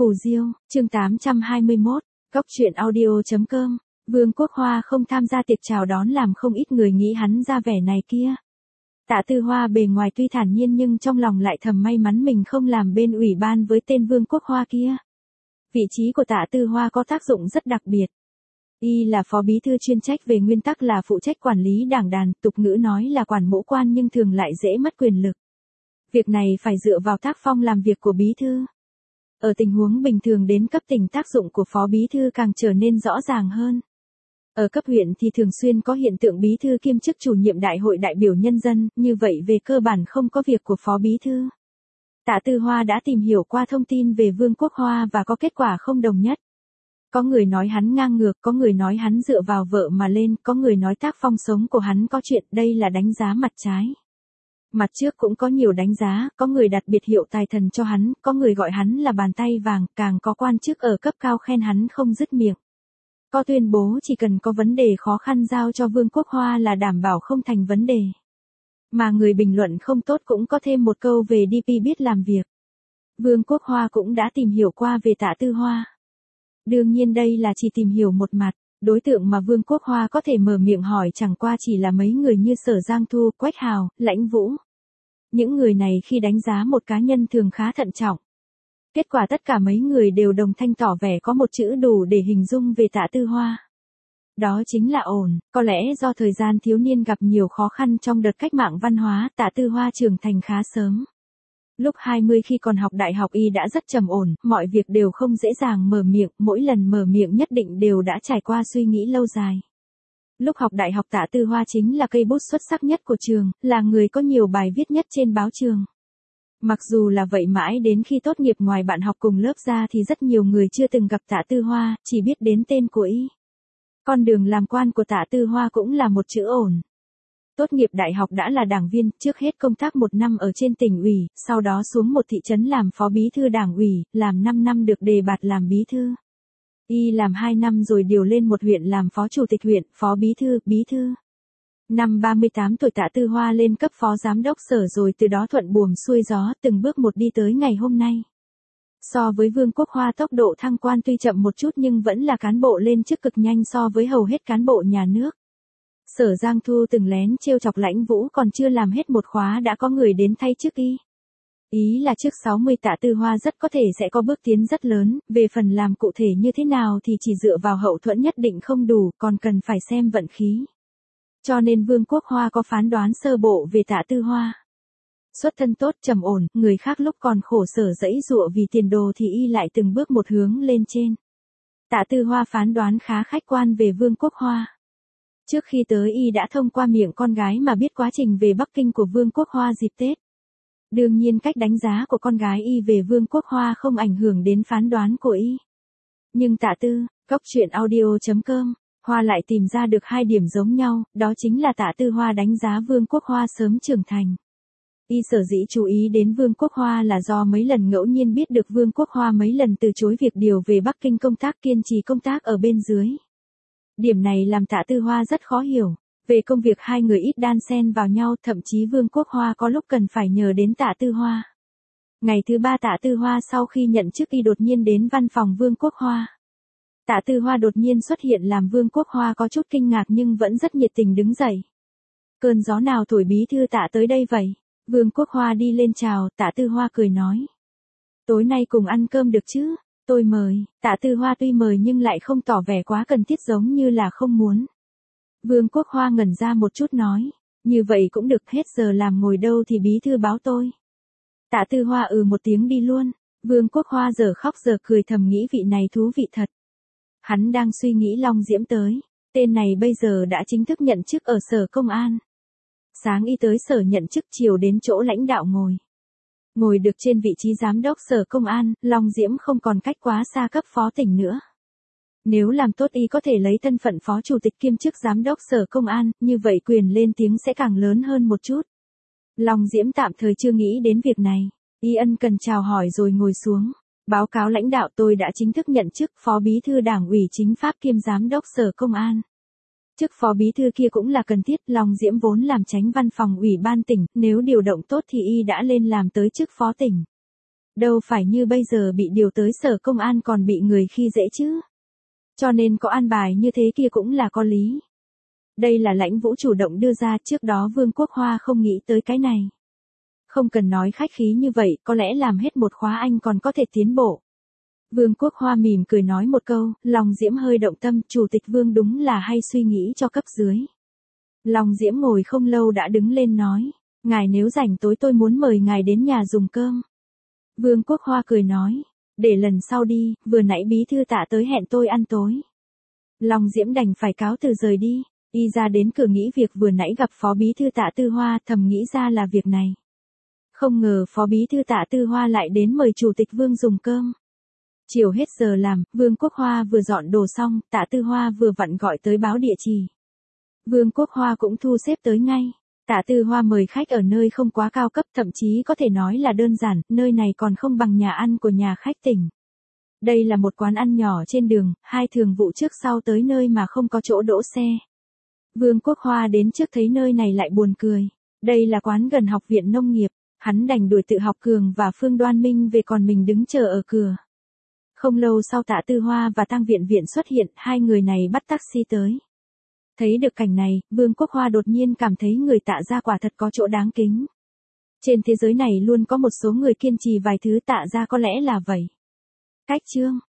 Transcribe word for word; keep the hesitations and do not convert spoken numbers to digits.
Phù Diêu, chương tám trăm hai mươi mốt, Cóc truyện audio chấm com. Vương Quốc Hoa không tham gia tiệc chào đón làm không ít người nghĩ hắn ra vẻ này kia. Tạ Tư Hoa bề ngoài tuy thản nhiên nhưng trong lòng lại thầm may mắn mình không làm bên ủy ban với tên Vương Quốc Hoa kia. Vị trí của Tạ Tư Hoa có tác dụng rất đặc biệt. Y là phó bí thư chuyên trách, về nguyên tắc là phụ trách quản lý đảng đàn, tục ngữ nói là quản mẫu quan nhưng thường lại dễ mất quyền lực. Việc này phải dựa vào tác phong làm việc của bí thư. Ở tình huống bình thường đến cấp tỉnh tác dụng của phó bí thư càng trở nên rõ ràng hơn. Ở cấp huyện thì thường xuyên có hiện tượng bí thư kiêm chức chủ nhiệm đại hội đại biểu nhân dân, như vậy về cơ bản không có việc của phó bí thư. Tạ Tư Hoa đã tìm hiểu qua thông tin về Vương Quốc Hoa và có kết quả không đồng nhất. Có người nói hắn ngang ngược, có người nói hắn dựa vào vợ mà lên, có người nói tác phong sống của hắn có chuyện, đây là đánh giá mặt trái. Mặt trước cũng có nhiều đánh giá, có người đặt biệt hiệu tài thần cho hắn, có người gọi hắn là bàn tay vàng, càng có quan chức ở cấp cao khen hắn không dứt miệng. Có tuyên bố chỉ cần có vấn đề khó khăn giao cho Vương Quốc Hoa là đảm bảo không thành vấn đề. Mà người bình luận không tốt cũng có thêm một câu về đê pê biết làm việc. Vương Quốc Hoa cũng đã tìm hiểu qua về Tạ Tư Hoa. Đương nhiên đây là chỉ tìm hiểu một mặt, đối tượng mà Vương Quốc Hoa có thể mở miệng hỏi chẳng qua chỉ là mấy người như Sở Giang Thu, Quách Hào, Lãnh Vũ. Những người này khi đánh giá một cá nhân thường khá thận trọng. Kết quả tất cả mấy người đều đồng thanh tỏ vẻ có một chữ đủ để hình dung về Tạ Tư Hoa. Đó chính là ổn, có lẽ do thời gian thiếu niên gặp nhiều khó khăn trong đợt cách mạng văn hóa, Tạ Tư Hoa trưởng thành khá sớm. Lúc hai mươi khi còn học đại học y đã rất trầm ổn, mọi việc đều không dễ dàng mở miệng, mỗi lần mở miệng nhất định đều đã trải qua suy nghĩ lâu dài. Lúc học đại học Tạ Tư Hoa chính là cây bút xuất sắc nhất của trường, là người có nhiều bài viết nhất trên báo trường. Mặc dù là vậy mãi đến khi tốt nghiệp ngoài bạn học cùng lớp ra thì rất nhiều người chưa từng gặp Tạ Tư Hoa, chỉ biết đến tên của y. Con đường làm quan của Tạ Tư Hoa cũng là một chữ ổn. Tốt nghiệp đại học đã là đảng viên, trước hết công tác một năm ở trên tỉnh ủy, sau đó xuống một thị trấn làm phó bí thư đảng ủy, làm năm năm được đề bạt làm bí thư. Y làm hai năm rồi điều lên một huyện làm phó chủ tịch huyện, phó bí thư, bí thư. Năm ba mươi tám tuổi Tạ Tư Hoa lên cấp phó giám đốc sở rồi từ đó thuận buồm xuôi gió từng bước một đi tới ngày hôm nay. So với Vương Quốc Hoa tốc độ thăng quan tuy chậm một chút nhưng vẫn là cán bộ lên chức cực nhanh so với hầu hết cán bộ nhà nước. Sở Giang Thu từng lén trêu chọc Lãnh Vũ còn chưa làm hết một khóa đã có người đến thay chức y. Ý là trước sáu mươi Tạ Tư Hoa rất có thể sẽ có bước tiến rất lớn, về phần làm cụ thể như thế nào thì chỉ dựa vào hậu thuẫn nhất định không đủ, còn cần phải xem vận khí. Cho nên Vương Quốc Hoa có phán đoán sơ bộ về Tạ Tư Hoa. Xuất thân tốt trầm ổn, người khác lúc còn khổ sở dẫy dụa vì tiền đồ thì y lại từng bước một hướng lên trên. Tạ Tư Hoa phán đoán khá khách quan về Vương Quốc Hoa. Trước khi tới y đã thông qua miệng con gái mà biết quá trình về Bắc Kinh của Vương Quốc Hoa dịp Tết. Đương nhiên cách đánh giá của con gái y về Vương Quốc Hoa không ảnh hưởng đến phán đoán của y. Nhưng Tạ Tư, Cóc truyện audio chấm com, Hoa lại tìm ra được hai điểm giống nhau, đó chính là Tạ Tư Hoa đánh giá Vương Quốc Hoa sớm trưởng thành. Y sở dĩ chú ý đến Vương Quốc Hoa là do mấy lần ngẫu nhiên biết được Vương Quốc Hoa mấy lần từ chối việc điều về Bắc Kinh công tác, kiên trì công tác ở bên dưới. Điểm này làm Tạ Tư Hoa rất khó hiểu. Về công việc hai người ít đan xen vào nhau, thậm chí Vương Quốc Hoa có lúc cần phải nhờ đến Tạ Tư Hoa. Ngày thứ ba Tạ Tư Hoa sau khi nhận chức y đột nhiên đến văn phòng Vương Quốc Hoa. Tạ Tư Hoa đột nhiên xuất hiện làm Vương Quốc Hoa có chút kinh ngạc nhưng vẫn rất nhiệt tình đứng dậy. Cơn gió nào thổi bí thư Tạ tới đây vậy? Vương Quốc Hoa đi lên chào, Tạ Tư Hoa cười nói. Tối nay cùng ăn cơm được chứ? Tôi mời. Tạ Tư Hoa tuy mời nhưng lại không tỏ vẻ quá cần thiết giống như là không muốn. Vương Quốc Hoa ngẩn ra một chút nói. Như vậy cũng được, hết giờ làm ngồi đâu thì bí thư báo tôi. Tạ Tư Hoa ừ một tiếng đi luôn. Vương Quốc Hoa giờ khóc giờ cười thầm nghĩ vị này thú vị thật. Hắn đang suy nghĩ Long Diễm tới. Tên này bây giờ đã chính thức nhận chức ở sở công an. Sáng y tới sở nhận chức, chiều đến chỗ lãnh đạo ngồi. Ngồi được trên vị trí giám đốc sở công an, Long Diễm không còn cách quá xa cấp phó tỉnh nữa. Nếu làm tốt y có thể lấy thân phận phó chủ tịch kiêm chức giám đốc sở công an, như vậy quyền lên tiếng sẽ càng lớn hơn một chút. Long Diễm tạm thời chưa nghĩ đến việc này. Y ân cần chào hỏi rồi ngồi xuống. Báo cáo lãnh đạo, tôi đã chính thức nhận chức phó bí thư đảng ủy chính pháp kiêm giám đốc sở công an. Chức phó bí thư kia cũng là cần thiết, Long Diễm vốn làm chánh văn phòng ủy ban tỉnh, nếu điều động tốt thì y đã lên làm tới chức phó tỉnh. Đâu phải như bây giờ bị điều tới sở công an còn bị người khi dễ chứ. Cho nên có an bài như thế kia cũng là có lý. Đây là Lãnh Vũ chủ động đưa ra, trước đó Vương Quốc Hoa không nghĩ tới cái này. Không cần nói khách khí như vậy, có lẽ làm hết một khóa anh còn có thể tiến bộ. Vương Quốc Hoa mỉm cười nói một câu, Long Diễm hơi động tâm, Chủ tịch Vương đúng là hay suy nghĩ cho cấp dưới. Long Diễm ngồi không lâu đã đứng lên nói, ngài nếu rảnh tối tôi muốn mời ngài đến nhà dùng cơm. Vương Quốc Hoa cười nói, để lần sau đi, vừa nãy bí thư Tạ tới hẹn tôi ăn tối. Long Diễm đành phải cáo từ rời đi, y ra đến cửa nghĩ việc vừa nãy gặp phó bí thư Tạ Tư Hoa, thầm nghĩ ra là việc này. Không ngờ phó bí thư Tạ Tư Hoa lại đến mời Chủ tịch Vương dùng cơm. Chiều hết giờ làm, Vương Quốc Hoa vừa dọn đồ xong, Tạ Tư Hoa vừa vặn gọi tới báo địa chỉ. Vương Quốc Hoa cũng thu xếp tới ngay. Tạ Tư Hoa mời khách ở nơi không quá cao cấp, thậm chí có thể nói là đơn giản, nơi này còn không bằng nhà ăn của nhà khách tỉnh. Đây là một quán ăn nhỏ trên đường, hai thường vụ trước sau tới nơi mà không có chỗ đỗ xe. Vương Quốc Hoa đến trước thấy nơi này lại buồn cười. Đây là quán gần học viện nông nghiệp, hắn đành đuổi Tự Học Cường và Phương Đoan Minh về còn mình đứng chờ ở cửa. Không lâu sau Tạ Tư Hoa và Tăng Viện Viện xuất hiện, hai người này bắt taxi tới. Thấy được cảnh này, Vương Quốc Hoa đột nhiên cảm thấy người Tạ gia quả thật có chỗ đáng kính. Trên thế giới này luôn có một số người kiên trì vài thứ, Tạ gia có lẽ là vậy. Cách chương